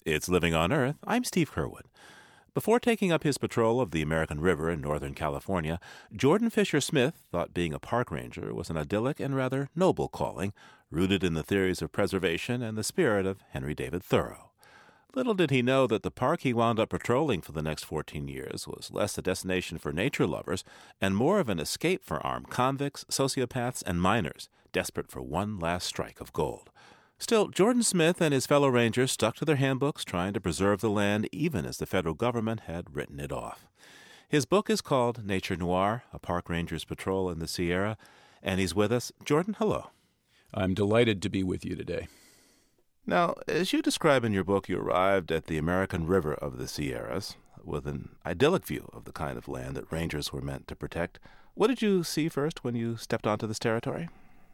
It's Living on Earth. I'm Steve Curwood. Before taking up his patrol of the American River in Northern California, Jordan Fisher Smith thought being a park ranger was an idyllic and rather noble calling, rooted in the theories of preservation and the spirit of Henry David Thoreau. Little did he know that the park he wound up patrolling for the next 14 years was less a destination for nature lovers and more of an escape for armed convicts, sociopaths, and miners, desperate for one last strike of gold. Still, Jordan Smith and his fellow rangers stuck to their handbooks, trying to preserve the land even as the federal government had written it off. His book is called Nature Noir, A Park Ranger's Patrol in the Sierra, and he's with us. Jordan, hello. I'm delighted to be with you today. Now, as you describe in your book, you arrived at the American River of the Sierras with an idyllic view of the kind of land that rangers were meant to protect. What did you see first when you stepped onto this territory?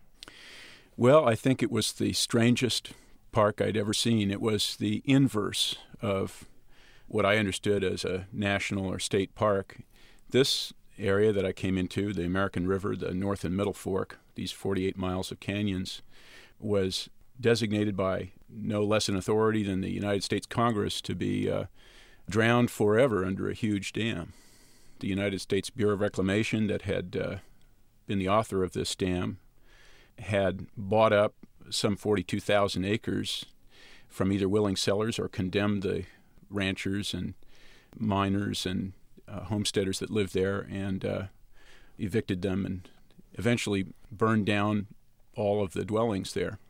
Well, I think it was the strangest park I'd ever seen. It was the inverse of what I understood as a national or state park. This area that I came into, the American River, the North and Middle Fork, these 48 miles of canyons, was designated by no less an authority than the United States Congress to be drowned forever under a huge dam. The United States Bureau of Reclamation, that had been the author of this dam, had bought up some 42,000 acres from either willing sellers or condemned the ranchers and miners and homesteaders that lived there and evicted them and eventually burned down all of the dwellings there.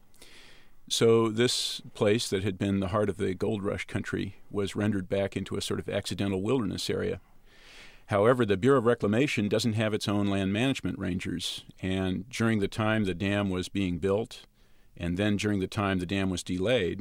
So this place that had been the heart of the gold rush country was rendered back into a sort of accidental wilderness area. However, the Bureau of Reclamation doesn't have its own land management rangers, and during the time the dam was being built, and then during the time the dam was delayed,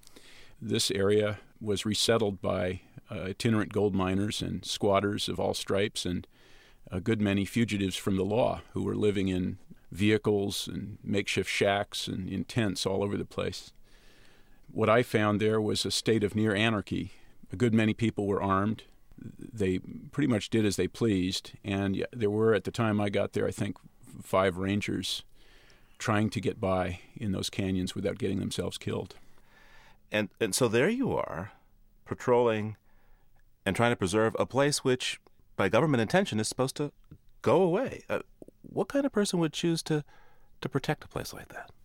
this area was resettled by itinerant gold miners and squatters of all stripes and a good many fugitives from the law who were living in vehicles and makeshift shacks and in tents all over the place. What I found there was a state of near anarchy. A good many people were armed. They pretty much did as they pleased, and there were, at the time I got there, I think 5 rangers trying to get by in those canyons without getting themselves killed. And so there you are, patrolling and trying to preserve a place which, by government intention, is supposed to go away. What kind of person would choose to protect a place like that?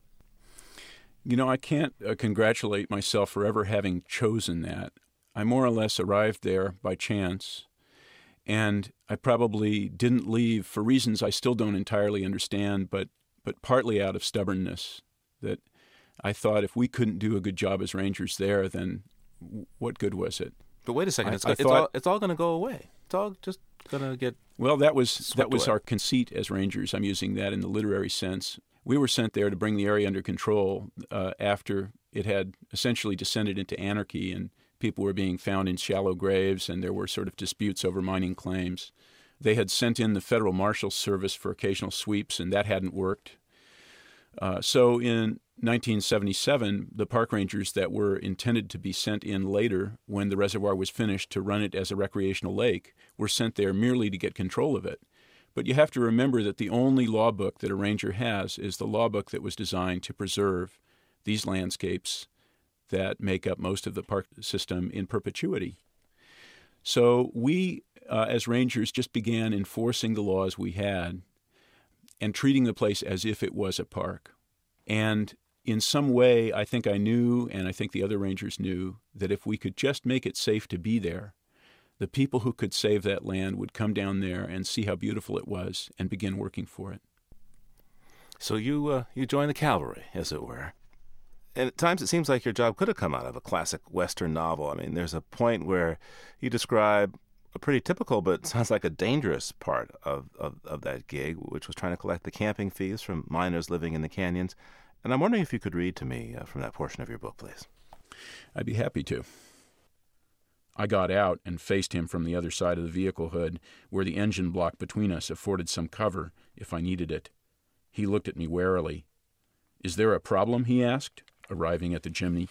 You know, I can't congratulate myself for ever having chosen that. I more or less arrived there by chance, and I probably didn't leave for reasons I still don't entirely understand, but partly out of stubbornness, that I thought if we couldn't do a good job as rangers there, then what good was it? But wait a second, it's all going to go away. It's all just going to get Well, that was away. Our conceit as rangers. I'm using that in the literary sense. We were sent there to bring the area under control after it had essentially descended into anarchy and people were being found in shallow graves, and there were sort of disputes over mining claims. They had sent in the Federal Marshal's Service for occasional sweeps, and that hadn't worked. So in 1977, the park rangers that were intended to be sent in later, when the reservoir was finished, to run it as a recreational lake, were sent there merely to get control of it. But you have to remember that the only law book that a ranger has is the law book that was designed to preserve these landscapes that make up most of the park system in perpetuity. So we, as rangers, just began enforcing the laws we had and treating the place as if it was a park. And in some way, I think I knew, and I think the other rangers knew, that if we could just make it safe to be there, the people who could save that land would come down there and see how beautiful it was and begin working for it. So you joined the cavalry, as it were. And at times it seems like your job could have come out of a classic Western novel. I mean, there's a point where you describe a pretty typical, but sounds like a dangerous part of that gig, which was trying to collect the camping fees from miners living in the canyons. And I'm wondering if you could read to me from that portion of your book, please. I'd be happy to. I got out and faced him from the other side of the vehicle hood, where the engine block between us afforded some cover if I needed it. He looked at me warily. "Is there a problem?" he asked, arriving at the chimney.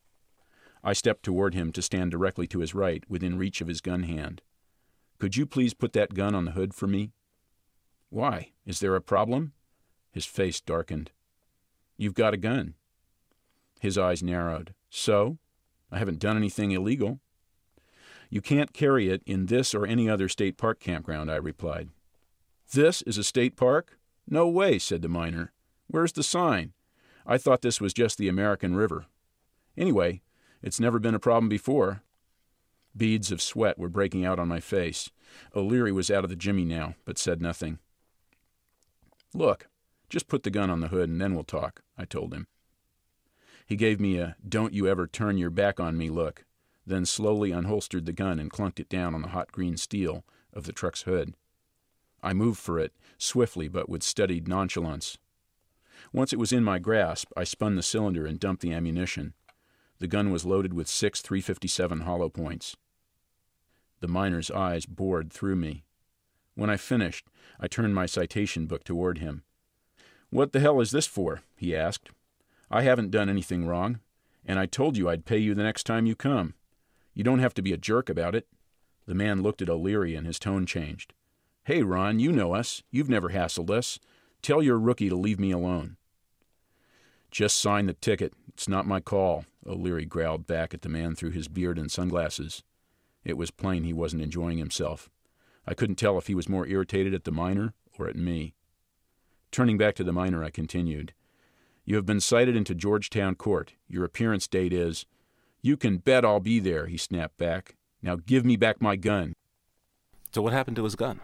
I stepped toward him to stand directly to his right, within reach of his gun hand. "Could you please put that gun on the hood for me?" "Why? Is there a problem?" His face darkened. "You've got a gun." His eyes narrowed. "So?" I haven't done anything illegal. You can't carry it in this or any other state park campground, I replied. This is a state park? No way, said the miner. Where's the sign? I thought this was just the American River. Anyway, it's never been a problem before. Beads of sweat were breaking out on my face. O'Leary was out of the jimmy now, but said nothing. Look, just put the gun on the hood and then we'll talk, I told him. He gave me a don't you ever turn your back on me look, then slowly unholstered the gun and clunked it down on the hot green steel of the truck's hood. I moved for it, swiftly but with studied nonchalance. Once it was in my grasp, I spun the cylinder and dumped the ammunition. The gun was loaded with 6 .357 hollow points. The miner's eyes bored through me. When I finished, I turned my citation book toward him. What the hell is this for? He asked. I haven't done anything wrong, and I told you I'd pay you the next time you come. You don't have to be a jerk about it. The man looked at O'Leary and his tone changed. Hey, Ron, you know us. You've never hassled us. Tell your rookie to leave me alone. Just sign the ticket. It's not my call, O'Leary growled back at the man through his beard and sunglasses. It was plain he wasn't enjoying himself. I couldn't tell if he was more irritated at the miner or at me. Turning back to the miner, I continued. You have been cited into Georgetown Court. Your appearance date is... You can bet I'll be there, he snapped back. Now give me back my gun. So what happened to his gun?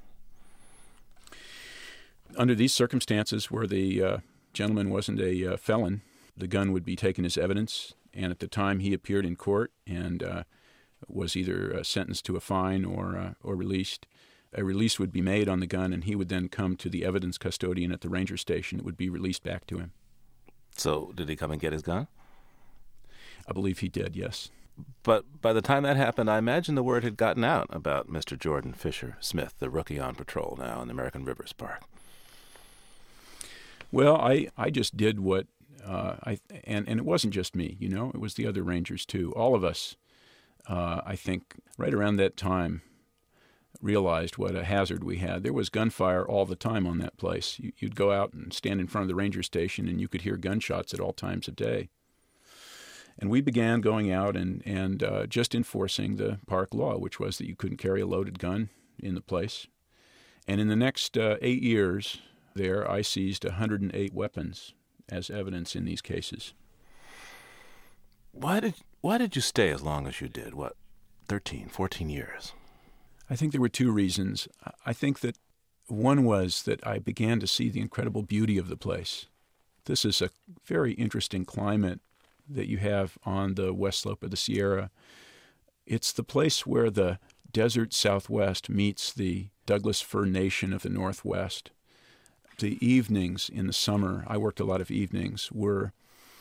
Under these circumstances, where the gentleman wasn't a felon, the gun would be taken as evidence, and at the time he appeared in court and was either sentenced to a fine or released, a release would be made on the gun, and he would then come to the evidence custodian at the ranger station. It would be released back to him. So did he come and get his gun? I believe he did, yes. But by the time that happened, I imagine the word had gotten out about Mr. Jordan Fisher Smith, the rookie on patrol now in the American Rivers Park. Well, I just did what and it wasn't just me, you know. It was the other rangers, too. All of us, I think, right around that time, realized what a hazard we had. There was gunfire all the time on that place. You'd go out and stand in front of the ranger station, and you could hear gunshots at all times of day. And we began going out and just enforcing the park law, which was that you couldn't carry a loaded gun in the place. And in the next 8 years there, I seized 108 weapons as evidence in these cases. Why did you stay as long as you did? 13, 14 years? I think there were two reasons. I think that one was that I began to see the incredible beauty of the place. This is a very interesting climate that you have on the west slope of the Sierra. It's the place where the desert Southwest meets the Douglas fir nation of the Northwest. The evenings in the summer, I worked a lot of evenings, were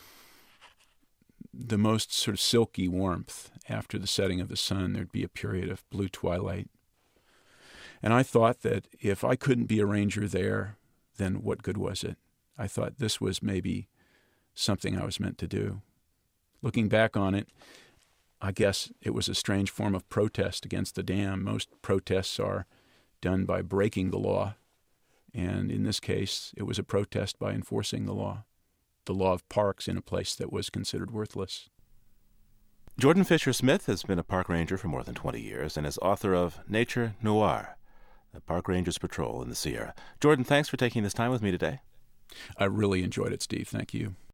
the most sort of silky warmth. After the setting of the sun, there'd be a period of blue twilight. And I thought that if I couldn't be a ranger there, then what good was it? I thought this was maybe something I was meant to do. Looking back on it, I guess it was a strange form of protest against the dam. Most protests are done by breaking the law. And in this case, it was a protest by enforcing the law of parks in a place that was considered worthless. Jordan Fisher Smith has been a park ranger for more than 20 years and is author of Nature Noir, the Park Rangers Patrol in the Sierra. Jordan, thanks for taking this time with me today. I really enjoyed it, Steve. Thank you.